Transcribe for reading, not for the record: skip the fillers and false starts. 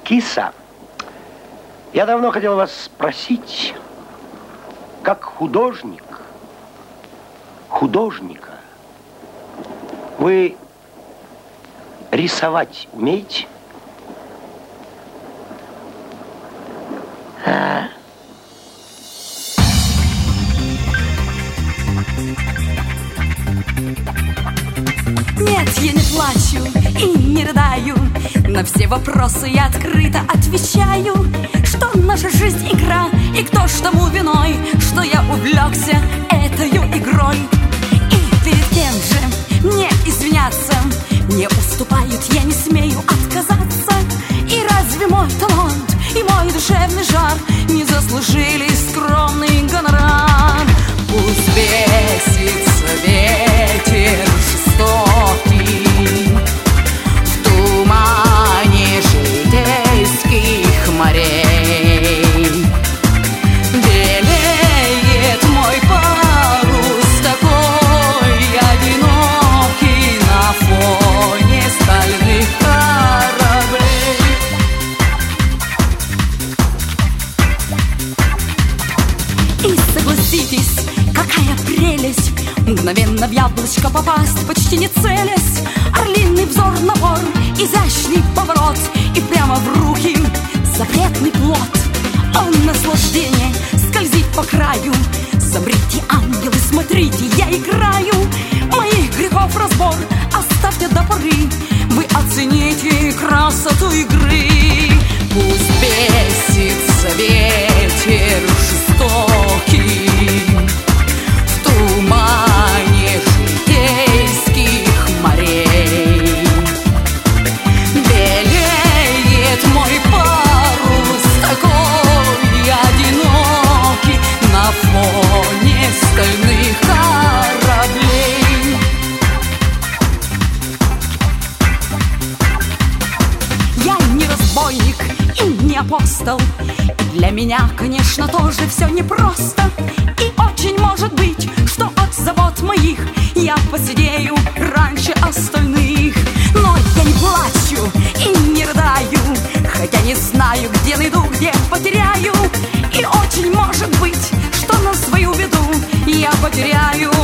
Киса, я давно хотел вас спросить, как художника, вы рисовать умеете? Нет, я не плачу и не рыдаю. На все вопросы я открыто отвечаю, что наша жизнь игра, и кто ж тому виной, что я увлекся этою игрой. И перед кем же мне извиняться? Мне уступают, я не смею отказаться. И разве мой талант и мой душевный жар не заслужили скромный гонорар? Пусть бесится ветер жестокий в тумане житейских морей. Белеет мой парус такой одинокий на фоне стальных кораблей. И согласитесь, какая прелесть мгновенно в яблочко попасть, почти не целясь. Орлиный взор, набор, изящный поворот, и прямо в руки запретный плод. Он наслаждение скользит по краю. Забрите, ангелы, смотрите, я играю. Моих грехов разбор оставьте до поры, вы оцените красоту игры. Пусть бесится ветер жестокий в тумане житейских морей. Белеет мой парус такой одинокий на фоне стальных кораблей. Я не разбойник и не апостол, и для меня, конечно, тоже все непросто. И очень может быть, что от забот моих я посидею раньше остальных. Но я не плачу и не рыдаю, хотя не знаю, где найду, где потеряю. И очень может быть, что на свою беду я потеряю